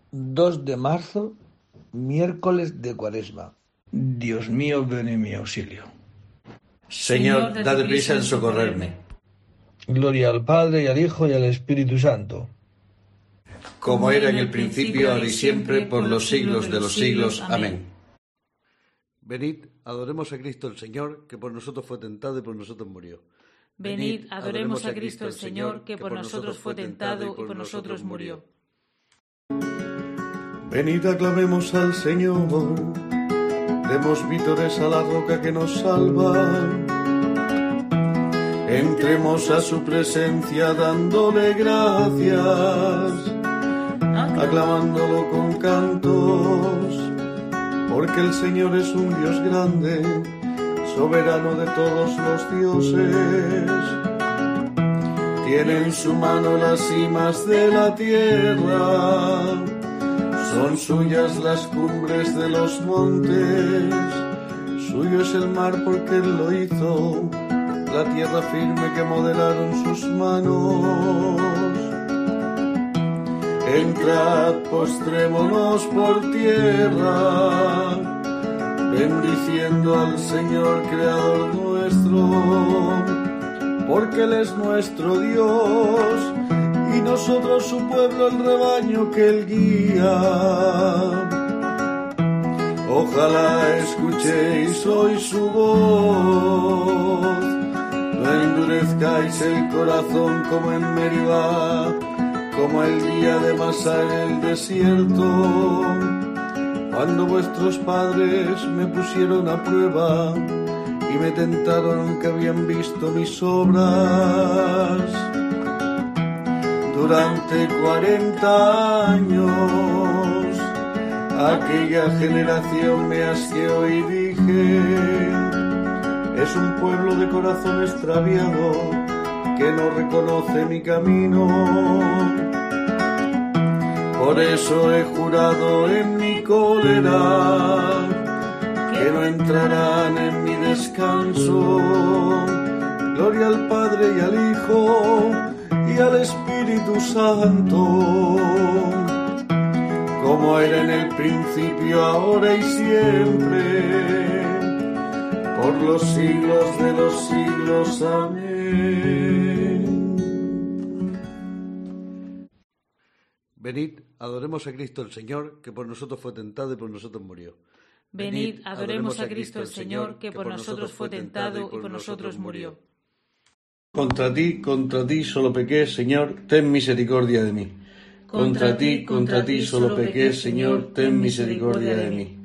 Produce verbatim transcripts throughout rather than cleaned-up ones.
dos de marzo, miércoles de Cuaresma. Dios mío, ven en mi auxilio. Señor, dad prisa en socorrerme. Gloria al Padre, y al Hijo, y al Espíritu Santo. Como era en el principio, ahora y siempre, por los siglos de los siglos. Amén. Venid, adoremos a Cristo el Señor, que por nosotros fue tentado y por nosotros murió. Venid, adoremos a Cristo el Señor, que por nosotros fue tentado y por nosotros murió. Venid, aclamemos al Señor, demos vítores a la roca que nos salva. Entremos a su presencia dándole gracias, aclamándolo con cantos, porque el Señor es un Dios grande, soberano de todos los dioses. Tiene en su mano las cimas de la tierra, son suyas las cumbres de los montes, suyo es el mar porque Él lo hizo, la tierra firme que modelaron sus manos. Entrad, postrémonos por tierra, bendiciendo al Señor Creador nuestro, porque Él es nuestro Dios, y nosotros su pueblo, el rebaño que Él guía. Ojalá escuchéis hoy su voz, no endurezcáis el corazón como en Meribá, como el día de Masá en el desierto, cuando vuestros padres me pusieron a prueba y me tentaron, que habían visto mis obras. Durante cuarenta años aquella generación me asqueó y dije: es un pueblo de corazón extraviado que no reconoce mi camino. Por eso he jurado en mi cólera que no entrarán en mi descanso. Gloria al Padre y al Hijo y al Espíritu Santo, como era en el principio, ahora y siempre, por los siglos de los siglos. Amén. Venid, adoremos a Cristo el Señor, que por nosotros fue tentado y por nosotros murió. Venid, adoremos a Cristo el Señor, que por nosotros fue tentado y por nosotros murió. Contra ti, contra ti solo pequé, Señor, ten misericordia de mí. Contra ti, contra ti solo pequé, Señor, ten misericordia de mí.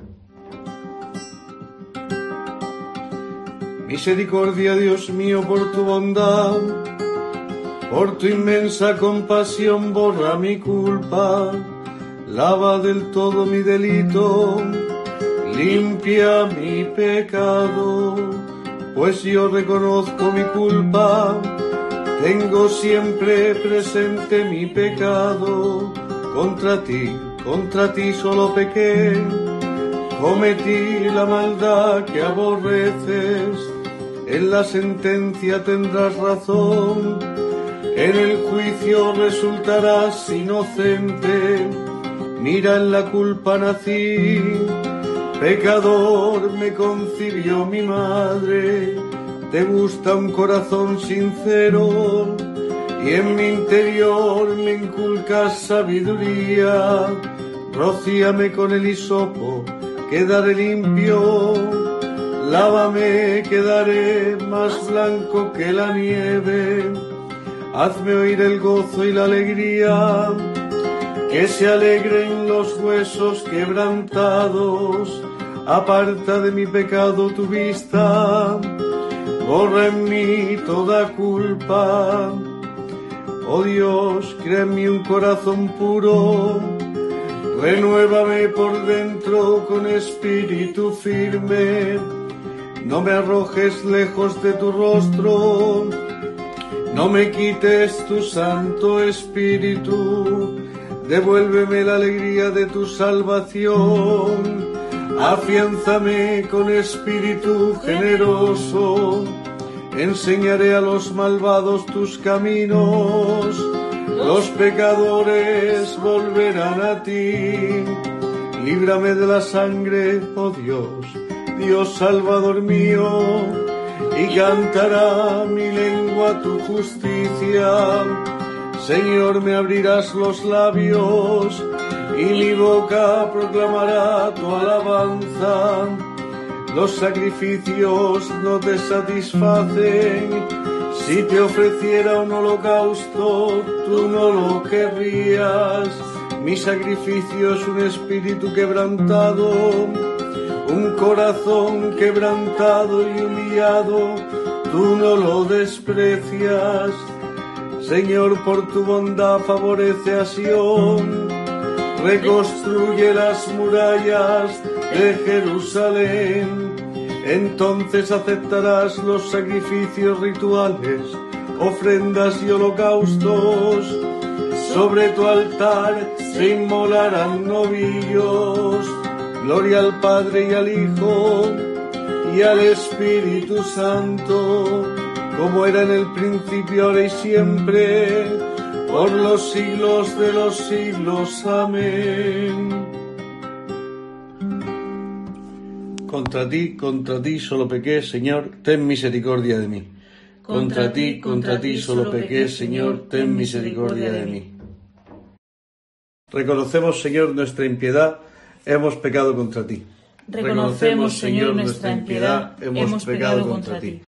Misericordia, Dios mío, por tu bondad, por tu inmensa compasión, borra mi culpa, lava del todo mi delito, limpia mi pecado, pues yo reconozco mi culpa, tengo siempre presente mi pecado. Contra ti, contra ti solo pequé, cometí la maldad que aborreces, en la sentencia tendrás razón, en el juicio resultarás inocente. Mira, en la culpa nací, pecador me concibió mi madre. Te gusta un corazón sincero y en mi interior me inculcas sabiduría. Rocíame con el hisopo, quedaré limpio, lávame, quedaré más blanco que la nieve. Hazme oír el gozo y la alegría, que se alegren los huesos quebrantados. Aparta de mi pecado tu vista, borra en mí toda culpa. Oh Dios, crea en mí un corazón puro, renuévame por dentro con espíritu firme. No me arrojes lejos de tu rostro, no me quites tu santo espíritu. Devuélveme la alegría de tu salvación, afiánzame con espíritu generoso. Enseñaré a los malvados tus caminos, los pecadores volverán a ti. Líbrame de la sangre, oh Dios, Dios Salvador mío, y cantará mi lengua tu justicia. Señor, me abrirás los labios, y mi boca proclamará tu alabanza. Los sacrificios no te satisfacen. Si te ofreciera un holocausto, tú no lo querrías. Mi sacrificio es un espíritu quebrantado, un corazón quebrantado y humillado, tú no lo desprecias. Señor, por tu bondad favorece a Sión, reconstruye las murallas de Jerusalén. Entonces aceptarás los sacrificios rituales, ofrendas y holocaustos. Sobre tu altar se inmolarán novillos. Gloria al Padre y al Hijo y al Espíritu Santo, como era en el principio, ahora y siempre, por los siglos de los siglos. Amén. Contra ti, contra ti solo pequé, Señor, ten misericordia de mí. Contra ti, contra ti solo pequé, Señor, ten misericordia de mí. Reconocemos, Señor, nuestra impiedad, hemos pecado contra ti. Reconocemos, Señor, nuestra impiedad, hemos pecado contra ti.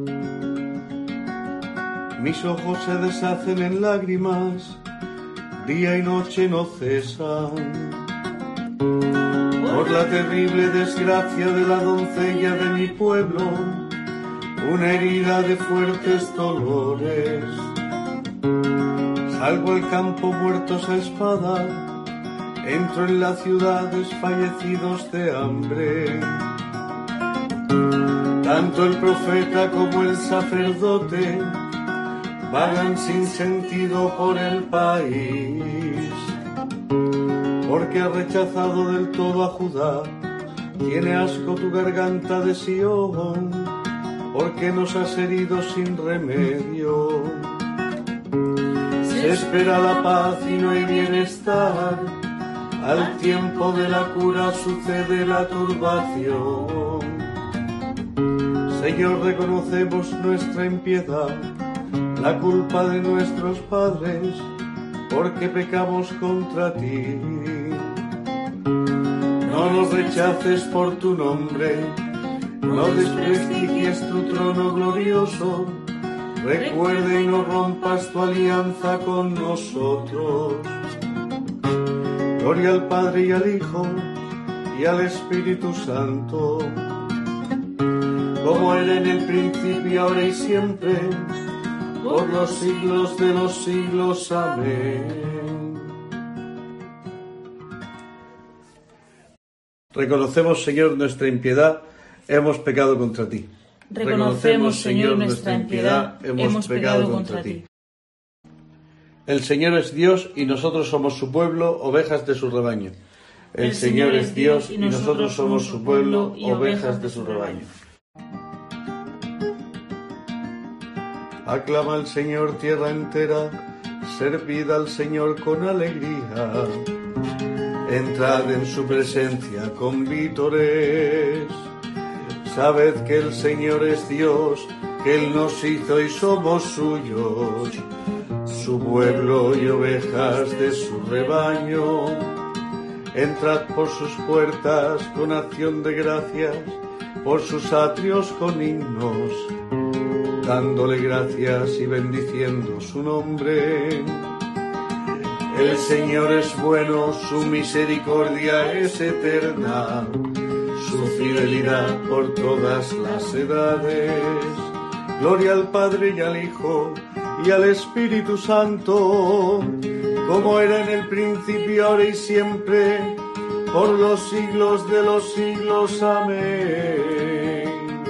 Mis ojos se deshacen en lágrimas, día y noche no cesan. Por la terrible desgracia de la doncella de mi pueblo, una herida de fuertes dolores. Salgo al campo muertos a espada, entro en la ciudad desfallecidos de hambre. Tanto el profeta como el sacerdote vagan sin sentido por el país. Porque has rechazado del todo a Judá, tiene asco tu garganta de Sión, porque nos has herido sin remedio. Se espera la paz y no hay bienestar, al tiempo de la cura sucede la turbación. Señor, reconocemos nuestra impiedad, la culpa de nuestros padres, porque pecamos contra ti. No nos rechaces por tu nombre, no desprestigies tu trono glorioso. Recuerda y no rompas tu alianza con nosotros. Gloria al Padre y al Hijo y al Espíritu Santo, como era en el principio, ahora y siempre, por los siglos de los siglos. Amén. Reconocemos, Señor, nuestra impiedad, hemos pecado contra ti. Reconocemos, Señor, nuestra impiedad, hemos pecado contra ti. El Señor es Dios y nosotros somos su pueblo, ovejas de su rebaño. El Señor es Dios y nosotros somos su pueblo, ovejas de su rebaño. Aclama al Señor tierra entera, servid al Señor con alegría. Entrad en su presencia con vítores. Sabed que el Señor es Dios, que Él nos hizo y somos suyos, su pueblo y ovejas de su rebaño. Entrad por sus puertas con acción de gracias, por sus atrios con himnos, dándole gracias y bendiciendo su nombre. El Señor es bueno, su misericordia es eterna, su fidelidad por todas las edades. Gloria al Padre y al Hijo y al Espíritu Santo, como era en el principio, ahora y siempre, por los siglos de los siglos. Amén.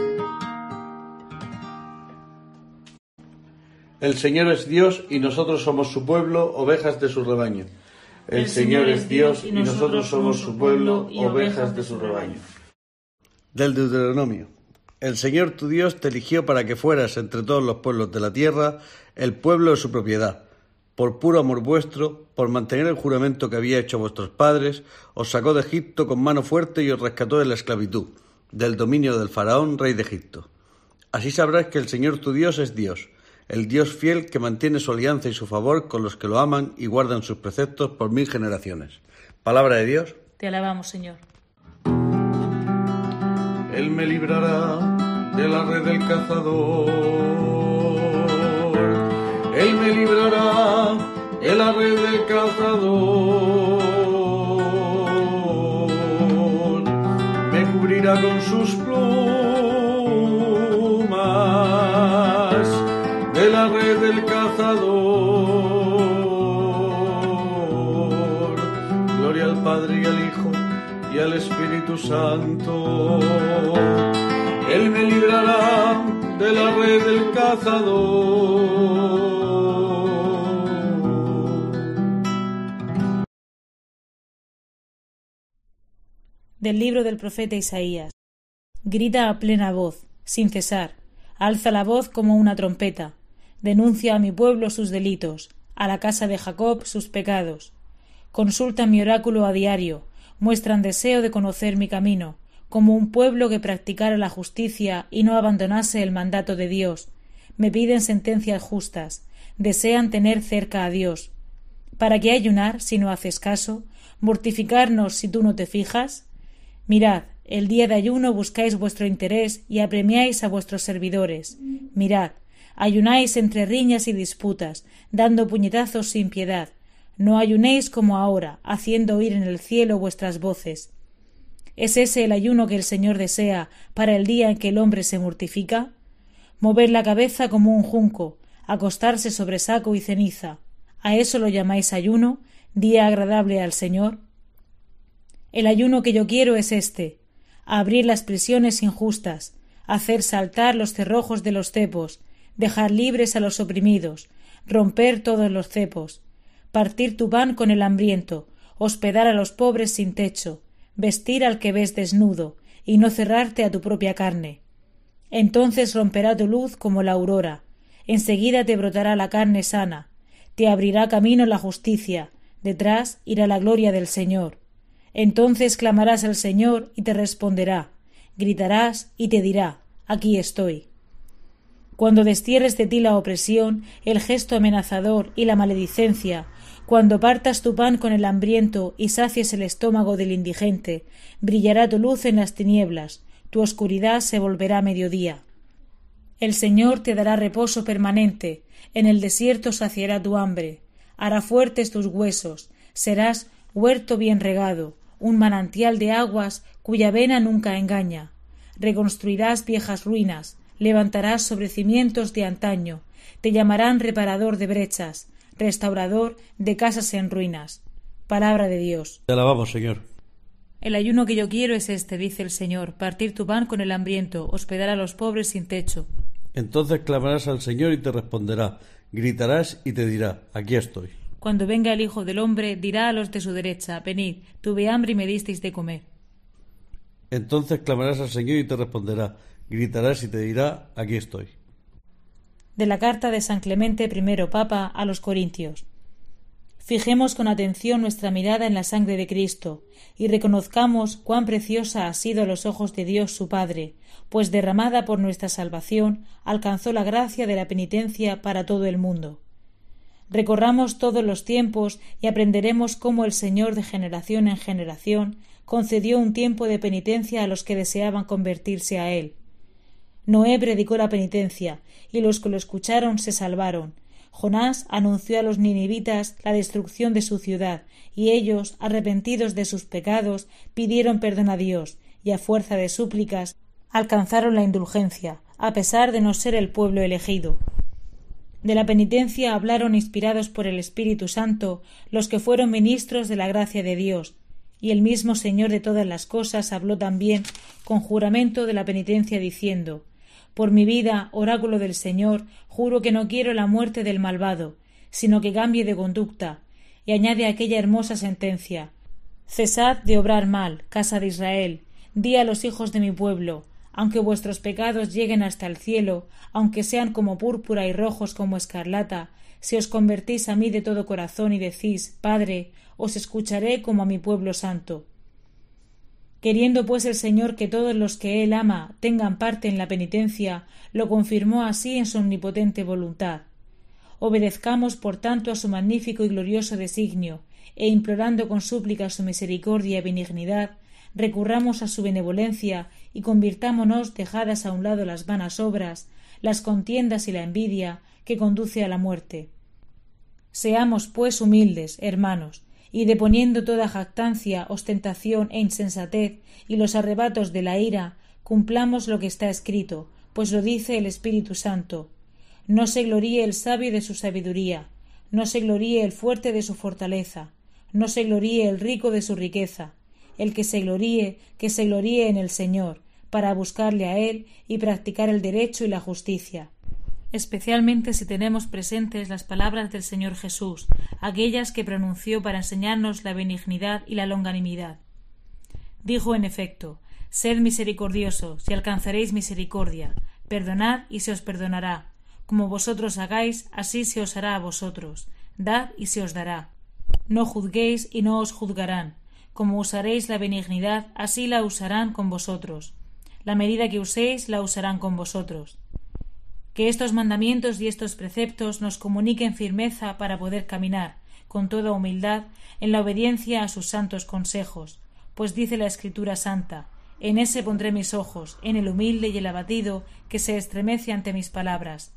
El Señor es Dios y nosotros somos su pueblo, ovejas de su rebaño. El, El Señor es Dios y nosotros somos su pueblo, ovejas de su rebaño. Del Deuteronomio. El Señor tu Dios te eligió para que fueras entre todos los pueblos de la tierra el pueblo de su propiedad. por puro amor vuestro, por mantener el juramento que había hecho a vuestros padres, os sacó de Egipto con mano fuerte y os rescató de la esclavitud, del dominio del faraón, rey de Egipto. Así sabrás que el Señor tu Dios es Dios, el Dios fiel que mantiene su alianza y su favor con los que lo aman y guardan sus preceptos por mil generaciones. Palabra de Dios. Te alabamos, Señor. Él me librará de la red del cazador. Él me librará de la red del cazador. Me cubrirá con sus plumas de la red del cazador. Gloria al Padre y al Hijo y al Espíritu Santo. Él me librará de la red del cazador. Del libro del profeta Isaías. Grita a plena voz, sin cesar, alza la voz como una trompeta, denuncia a mi pueblo sus delitos, a la casa de Jacob sus pecados. Consulta mi oráculo a diario, muestran deseo de conocer mi camino, como un pueblo que practicara la justicia y no abandonase el mandato de Dios. Me piden sentencias justas, desean tener cerca a Dios. ¿Para qué ayunar si no haces caso? ¿Mortificarnos si tú no te fijas? Mirad, el día de ayuno buscáis vuestro interés y apremiáis a vuestros servidores. Mirad, ayunáis entre riñas y disputas, dando puñetazos sin piedad. No ayunéis como ahora, haciendo oír en el cielo vuestras voces. ¿Es ese el ayuno que el Señor desea para el día en que el hombre se mortifica? Mover la cabeza como un junco, acostarse sobre saco y ceniza. ¿A eso lo llamáis ayuno, día agradable al Señor? El ayuno que yo quiero es este: abrir las prisiones injustas, hacer saltar los cerrojos de los cepos, dejar libres a los oprimidos, romper todos los cepos, partir tu pan con el hambriento, hospedar a los pobres sin techo, vestir al que ves desnudo, y no cerrarte a tu propia carne. Entonces romperá tu luz como la aurora, enseguida te brotará la carne sana, te abrirá camino la justicia, detrás irá la gloria del Señor. Entonces clamarás al Señor y te responderá, gritarás y te dirá, aquí estoy. Cuando destierres de ti la opresión, el gesto amenazador y la maledicencia, cuando partas tu pan con el hambriento y sacies el estómago del indigente, brillará tu luz en las tinieblas, tu oscuridad se volverá mediodía. El Señor te dará reposo permanente, en el desierto saciará tu hambre, hará fuertes tus huesos, serás huerto bien regado, un manantial de aguas cuya vena nunca engaña. Reconstruirás viejas ruinas, levantarás sobre cimientos de antaño, te llamarán reparador de brechas, restaurador de casas en ruinas. Palabra de Dios. Te alabamos, Señor. El ayuno que yo quiero es este, dice el Señor, partir tu pan con el hambriento, hospedar a los pobres sin techo. Entonces clamarás al Señor y te responderá, gritarás y te dirá, aquí estoy. Cuando venga el Hijo del Hombre, dirá a los de su derecha, venid, tuve hambre y me disteis de comer. Entonces clamarás al Señor y te responderá, gritarás y te dirá, aquí estoy. De la carta de San Clemente primero Papa a los Corintios. Fijemos con atención nuestra mirada en la sangre de Cristo y reconozcamos cuán preciosa ha sido a los ojos de Dios su Padre, pues derramada por nuestra salvación alcanzó la gracia de la penitencia para todo el mundo. Recorramos todos los tiempos y aprenderemos cómo el Señor de generación en generación concedió un tiempo de penitencia a los que deseaban convertirse a Él. Noé predicó la penitencia, y los que lo escucharon se salvaron. Jonás anunció a los ninivitas la destrucción de su ciudad, y ellos, arrepentidos de sus pecados, pidieron perdón a Dios, y a fuerza de súplicas alcanzaron la indulgencia, a pesar de no ser el pueblo elegido. De la penitencia hablaron inspirados por el Espíritu Santo los que fueron ministros de la gracia de Dios, y el mismo Señor de todas las cosas habló también con juramento de la penitencia diciendo: Por mi vida, oráculo del Señor, juro que no quiero la muerte del malvado, sino que cambie de conducta, y añade aquella hermosa sentencia: Cesad de obrar mal, casa de Israel, di a los hijos de mi pueblo, Aunque vuestros pecados lleguen hasta el cielo, aunque sean como púrpura y rojos como escarlata, si os convertís a mí de todo corazón y decís, Padre, os escucharé como a mi pueblo santo. Queriendo pues el Señor que todos los que Él ama tengan parte en la penitencia, lo confirmó así en su omnipotente voluntad. Obedezcamos por tanto a su magnífico y glorioso designio, e implorando con súplica su misericordia y benignidad, recurramos a su benevolencia y convirtámonos, dejadas a un lado las vanas obras, las contiendas y la envidia, que conduce a la muerte. Seamos, pues, humildes, hermanos, y deponiendo toda jactancia, ostentación e insensatez y los arrebatos de la ira, cumplamos lo que está escrito, pues lo dice el Espíritu Santo. No se gloríe el sabio de su sabiduría, no se gloríe el fuerte de su fortaleza, no se gloríe el rico de su riqueza. El que se gloríe, que se gloríe en el Señor, para buscarle a Él y practicar el derecho y la justicia. Especialmente si tenemos presentes las palabras del Señor Jesús, aquellas que pronunció para enseñarnos la benignidad y la longanimidad. Dijo en efecto, sed misericordiosos y alcanzaréis misericordia, perdonad y se os perdonará, como vosotros hagáis, así se os hará a vosotros, dad y se os dará. No juzguéis y no os juzgarán, como usaréis la benignidad, así la usarán con vosotros. La medida que uséis la usarán con vosotros. Que estos mandamientos y estos preceptos nos comuniquen firmeza para poder caminar, con toda humildad, en la obediencia a sus santos consejos, pues dice la Escritura Santa, en ese pondré mis ojos, en el humilde y el abatido, que se estremece ante mis palabras.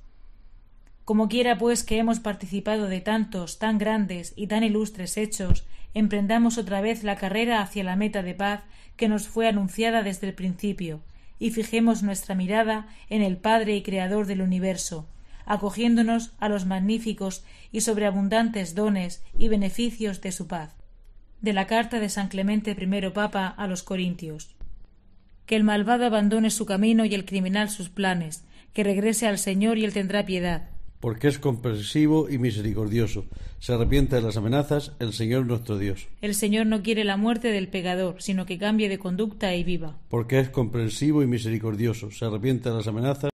Como quiera, pues, que hemos participado de tantos, tan grandes y tan ilustres hechos, emprendamos otra vez la carrera hacia la meta de paz que nos fue anunciada desde el principio, y fijemos nuestra mirada en el Padre y Creador del universo, acogiéndonos a los magníficos y sobreabundantes dones y beneficios de su paz. De la carta de San Clemente primero Papa a los Corintios. Que el malvado abandone su camino y el criminal sus planes, que regrese al Señor y Él tendrá piedad. Porque es comprensivo y misericordioso. Se arrepiente de las amenazas el Señor nuestro Dios. El Señor no quiere la muerte del pecador, sino que cambie de conducta y viva. Porque es comprensivo y misericordioso. Se arrepiente de las amenazas.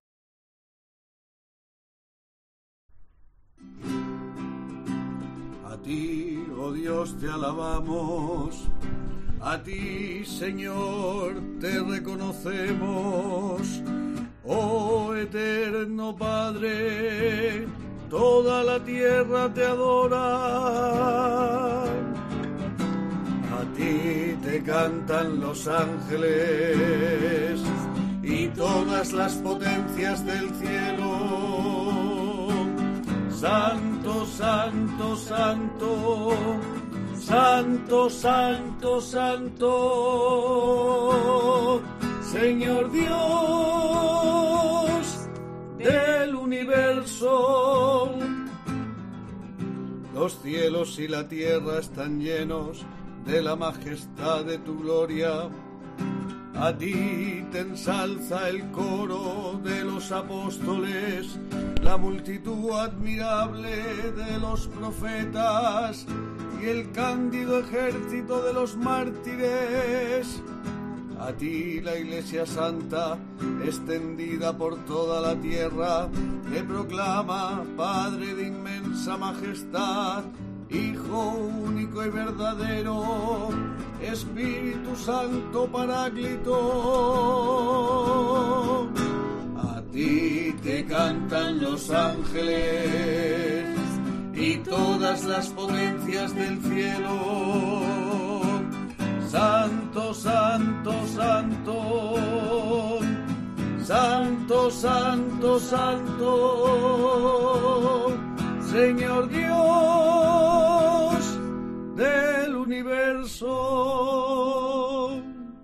A ti, oh Dios, te alabamos. A ti, Señor, te reconocemos. Oh eterno Padre, toda la tierra te adora. A ti te cantan los ángeles y todas las potencias del cielo. Santo, santo, santo, santo, santo, santo, Señor Dios del universo. Los cielos y la tierra están llenos de la majestad de tu gloria. A ti te ensalza el coro de los apóstoles, la multitud admirable de los profetas y el cándido ejército de los mártires. A ti la Iglesia Santa, extendida por toda la tierra, te proclama Padre de inmensa majestad, Hijo único y verdadero, Espíritu Santo Paráclito. A ti te cantan los ángeles y todas las potencias del cielo. Santo, santo, santo, santo, santo, santo, Señor Dios del universo.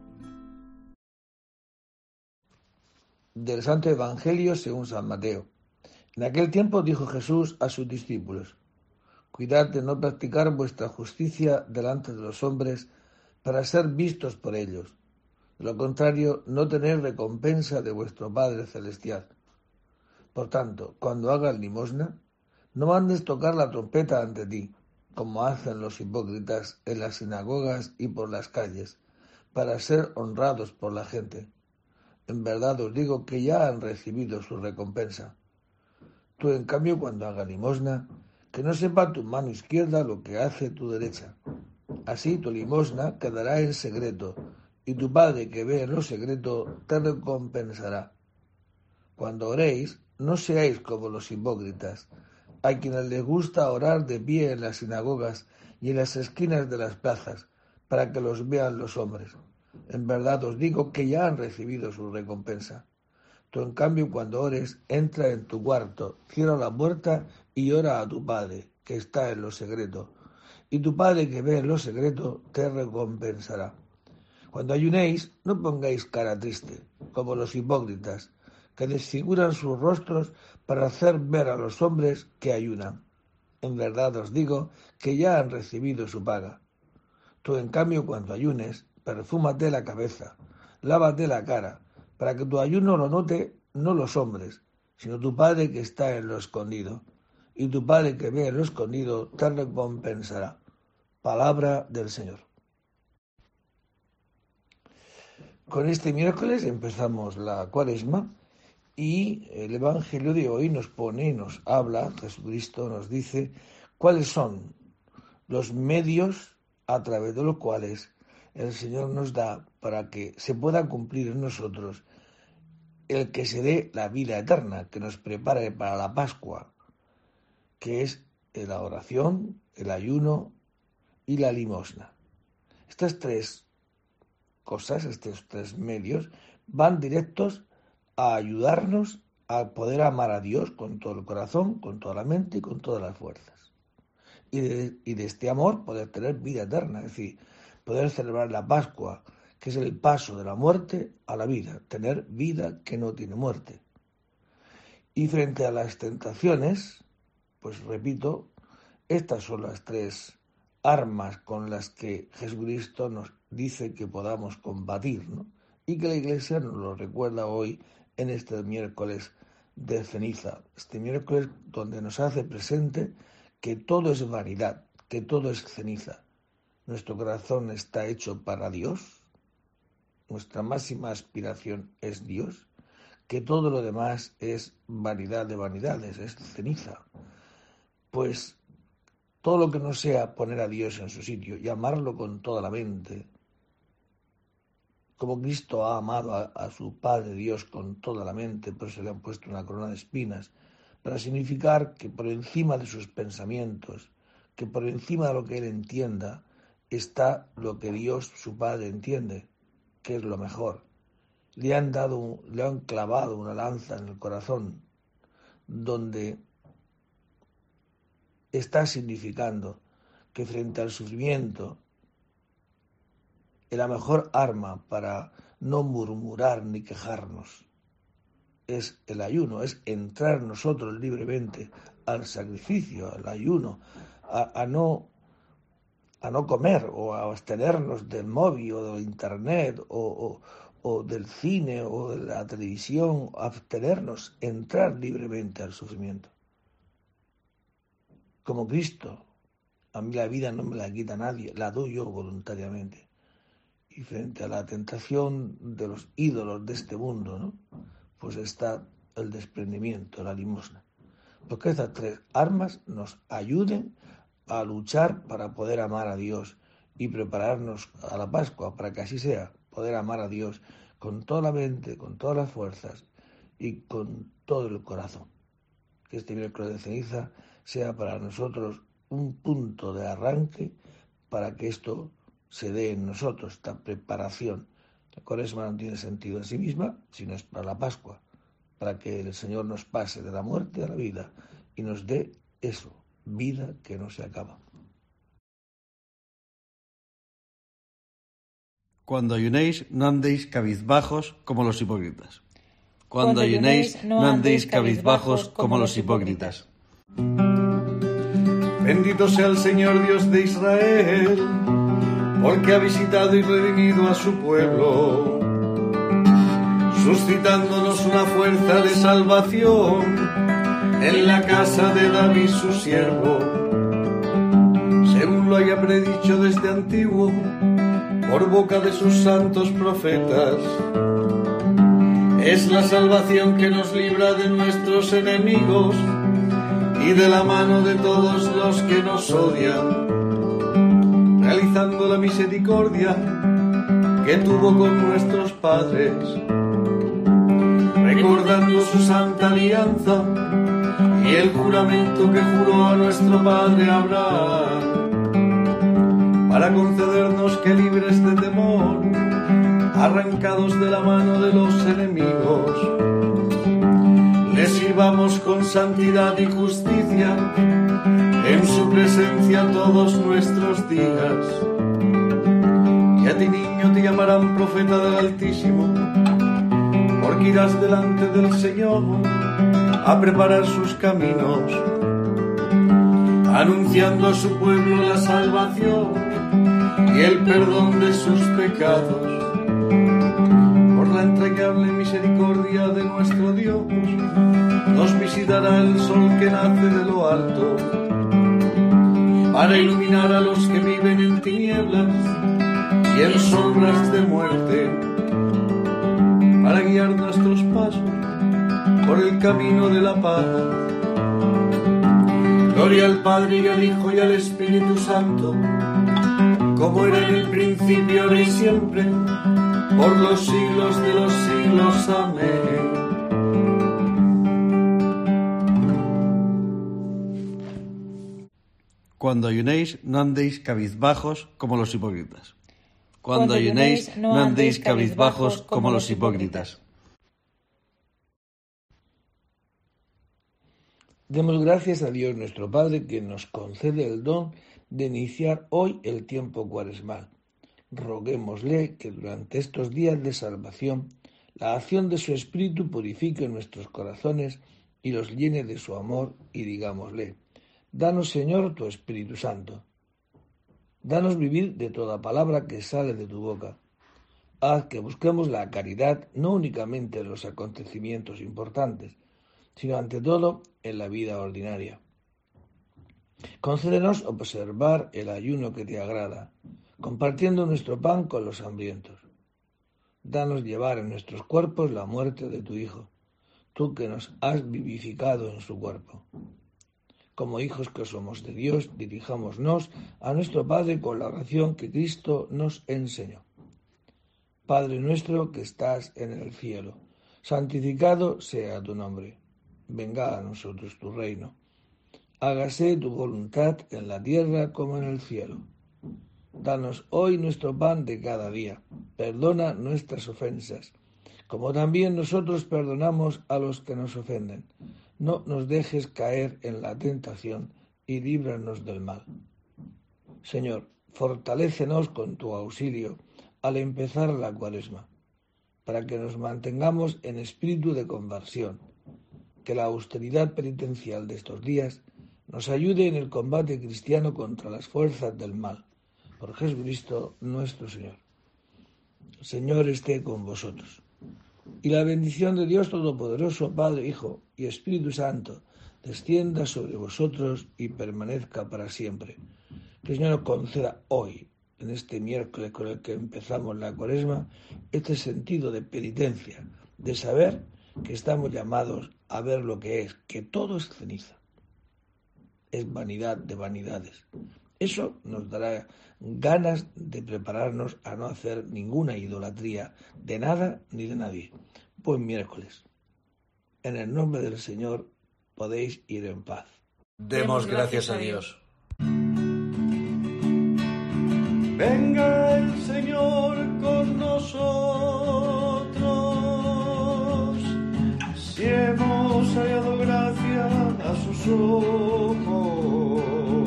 Del Santo Evangelio según San Mateo. En aquel tiempo dijo Jesús a sus discípulos: Cuidad de no practicar vuestra justicia delante de los hombres para ser vistos por ellos. De lo contrario, no tenéis recompensa de vuestro Padre Celestial. Por tanto, cuando hagas limosna, no mandes tocar la trompeta ante ti, como hacen los hipócritas en las sinagogas y por las calles, para ser honrados por la gente. En verdad os digo que ya han recibido su recompensa. Tú, en cambio, cuando hagas limosna, que no sepa tu mano izquierda lo que hace tu derecha. Así tu limosna quedará en secreto, y tu Padre que ve en lo secreto te recompensará. Cuando oréis, no seáis como los hipócritas, a quienes les gusta orar de pie en las sinagogas y en las esquinas de las plazas, para que los vean los hombres. En verdad os digo que ya han recibido su recompensa. Tú, en cambio, cuando ores, entra en tu cuarto, cierra la puerta y ora a tu Padre, que está en lo secreto. Y tu Padre que ve en lo secreto te recompensará. Cuando ayunéis, no pongáis cara triste, como los hipócritas, que desfiguran sus rostros para hacer ver a los hombres que ayunan. En verdad os digo que ya han recibido su paga. Tú, en cambio, cuando ayunes, perfúmate la cabeza, lávate la cara, para que tu ayuno lo note no los hombres, sino tu Padre que está en lo escondido. Y tu Padre que ve en lo escondido te recompensará. Palabra del Señor. Con este miércoles empezamos la Cuaresma y el Evangelio de hoy nos pone, nos habla, Jesucristo nos dice cuáles son los medios a través de los cuales el Señor nos da para que se pueda cumplir en nosotros el que se dé la vida eterna, que nos prepare para la Pascua, que es la oración, el ayuno y la limosna. Estas tres cosas, estos tres medios, van directos a ayudarnos a poder amar a Dios con todo el corazón, con toda la mente y con todas las fuerzas. Y de, y de este amor poder tener vida eterna, es decir, poder celebrar la Pascua, que es el paso de la muerte a la vida, tener vida que no tiene muerte. Y frente a las tentaciones, pues repito, estas son las tres armas con las que Jesucristo nos dice que podamos combatir, ¿no? Y que la Iglesia nos lo recuerda hoy en este miércoles de ceniza, este miércoles donde nos hace presente que todo es vanidad, que todo es ceniza. Nuestro corazón está hecho para Dios, nuestra máxima aspiración es Dios, que todo lo demás es vanidad de vanidades, es ceniza. Pues todo lo que no sea poner a Dios en su sitio y amarlo con toda la mente, como Cristo ha amado a, a su Padre Dios con toda la mente, por eso le han puesto una corona de espinas, para significar que por encima de sus pensamientos, que por encima de lo que él entienda, está lo que Dios, su Padre, entiende, que es lo mejor. Le han dado, le han clavado una lanza en el corazón, donde está significando que frente al sufrimiento, la mejor arma para no murmurar ni quejarnos es el ayuno, es entrar nosotros libremente al sacrificio, al ayuno, a, a no a no comer o a abstenernos del móvil o del internet o, o, o del cine o de la televisión, abstenernos, entrar libremente al sufrimiento. Como Cristo, a mí la vida no me la quita nadie, la doy yo voluntariamente. Y frente a la tentación de los ídolos de este mundo, ¿no? Pues está el desprendimiento, la limosna. Porque estas tres armas nos ayuden a luchar para poder amar a Dios y prepararnos a la Pascua, para que así sea, poder amar a Dios con toda la mente, con todas las fuerzas y con todo el corazón. Que este miércoles de ceniza sea para nosotros un punto de arranque para que esto se dé en nosotros, esta preparación. La Cuaresma no tiene sentido en sí misma, sino es para la Pascua, para que el Señor nos pase de la muerte a la vida y nos dé eso, vida que no se acaba. Cuando ayunéis, no andéis cabizbajos como los hipócritas. Cuando ayunéis, no andéis cabizbajos como los hipócritas. Bendito sea el Señor Dios de Israel, porque ha visitado y redimido a su pueblo, suscitándonos una fuerza de salvación en la casa de David su siervo, según lo haya predicho desde antiguo por boca de sus santos profetas, es la salvación que nos libra de nuestros enemigos y de la mano de todos los que nos odian, realizando la misericordia que tuvo con nuestros padres, recordando su santa alianza y el juramento que juró a nuestro padre Abraham, para concedernos que libres de temor, arrancados de la mano de los enemigos, le sirvamos con santidad y justicia en su presencia todos nuestros días. Y a ti, niño, te llamarán profeta del Altísimo, porque irás delante del Señor a preparar sus caminos, anunciando a su pueblo la salvación y el perdón de sus pecados. Por la entrañable misericordia de nuestro Dios, nos visitará el sol que nace de lo alto, para iluminar a los que viven en tinieblas y en sombras de muerte, para guiar nuestros pasos por el camino de la paz. Gloria al Padre y al Hijo y al Espíritu Santo, como era en el principio, ahora y siempre, por los siglos de los siglos. Amén. Cuando ayunéis, no andéis cabizbajos como los hipócritas. Cuando ayunéis, no andéis cabizbajos como los hipócritas. Demos gracias a Dios nuestro Padre, que nos concede el don de iniciar hoy el tiempo cuaresmal. Roguémosle que durante estos días de salvación la acción de su Espíritu purifique nuestros corazones y los llene de su amor, y digámosle: danos, Señor, tu Espíritu Santo. Danos vivir de toda palabra que sale de tu boca. Haz que busquemos la caridad no únicamente en los acontecimientos importantes, sino ante todo en la vida ordinaria. Concédenos observar el ayuno que te agrada, compartiendo nuestro pan con los hambrientos. Danos llevar en nuestros cuerpos la muerte de tu Hijo, tú que nos has vivificado en su cuerpo. Como hijos que somos de Dios, dirijámonos a nuestro Padre con la oración que Cristo nos enseñó. Padre nuestro que estás en el cielo, santificado sea tu nombre. Venga a nosotros tu reino. Hágase tu voluntad en la tierra como en el cielo. Danos hoy nuestro pan de cada día. Perdona nuestras ofensas, como también nosotros perdonamos a los que nos ofenden. No nos dejes caer en la tentación y líbranos del mal. Señor, fortalécenos con tu auxilio al empezar la Cuaresma, para que nos mantengamos en espíritu de conversión, que la austeridad penitencial de estos días nos ayude en el combate cristiano contra las fuerzas del mal. Por Jesucristo nuestro Señor. El Señor esté con vosotros. Y la bendición de Dios Todopoderoso, Padre, Hijo y Espíritu Santo, descienda sobre vosotros y permanezca para siempre. Que el Señor nos conceda hoy, en este miércoles con el que empezamos la Cuaresma, este sentido de penitencia, de saber que estamos llamados a ver lo que es, que todo es ceniza, es vanidad de vanidades. Eso nos dará ganas de prepararnos a no hacer ninguna idolatría de nada ni de nadie. Buen miércoles. En el nombre del Señor podéis ir en paz. Demos gracias a Dios. Venga el Señor con nosotros, si hemos hallado gracia a sus ojos.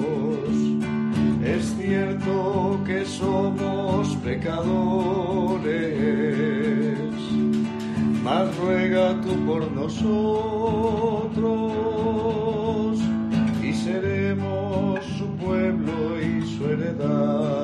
Es cierto que somos pecadores, mas ruega tú por nosotros, y seremos su pueblo y su heredad.